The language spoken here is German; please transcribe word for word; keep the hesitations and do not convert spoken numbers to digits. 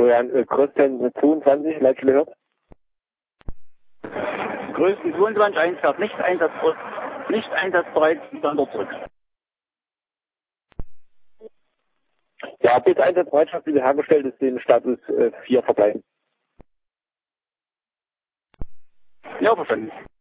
Florian, äh, größten zweiundzwanzig, Leitstelle hört. Größten zweiundzwanzig, eins fährt nicht einsatzbereit, nicht einsatzbereit, dann dort zurück. Ja, bis Einsatzbereitschaft wiederhergestellt ist, den Status äh, vier verbleiben. Ja, verstanden.